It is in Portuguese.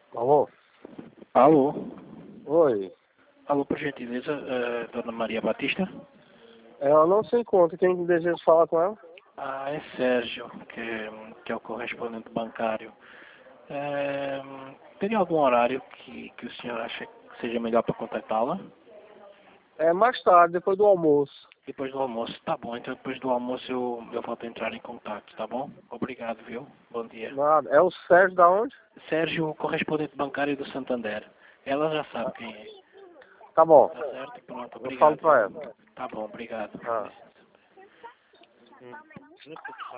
Alô? Alô? Oi. Alô, por gentileza, Dona Maria Batista? Ela não se encontra. Quem deseja falar com ela? Ah, é Sérgio, que é o correspondente bancário. Teria algum horário que o senhor acha que seja melhor para contactá-la? É mais tarde, depois do almoço. Depois do almoço, tá bom. Então depois do almoço eu volto a entrar em contato, tá bom? Obrigado, viu? Bom dia. Nada. É o Sérgio da onde? Sérgio, correspondente bancário do Santander. Ela já sabe quem é. Tá bom. Tá certo? Pronto, Eu falo obrigado. pra ela. Tá bom, obrigado. Com Ah. licença.